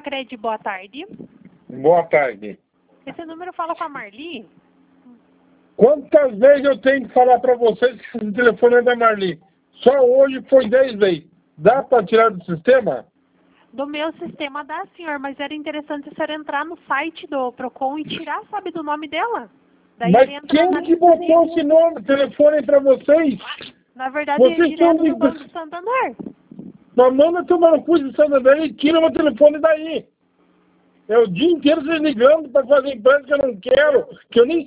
Sicredi, boa tarde. Boa tarde. Esse número fala com a Marli? Quantas vezes eu tenho que falar para vocês que esse telefone é da Marli? Só hoje foi 10 vezes. Dá para tirar do sistema? Do meu sistema dá, senhor, mas era interessante o senhor entrar no site do Procon e tirar, sabe, do nome dela. Daí Mas ele entra quem na que botou esse nome, telefone para vocês? Na verdade, Vocês é direto são do Banco Santander. Mas manda tomar no cu de Santander e tira meu telefone daí. É o dia inteiro vocês ligando para fazer empresa que eu não quero, que eu nem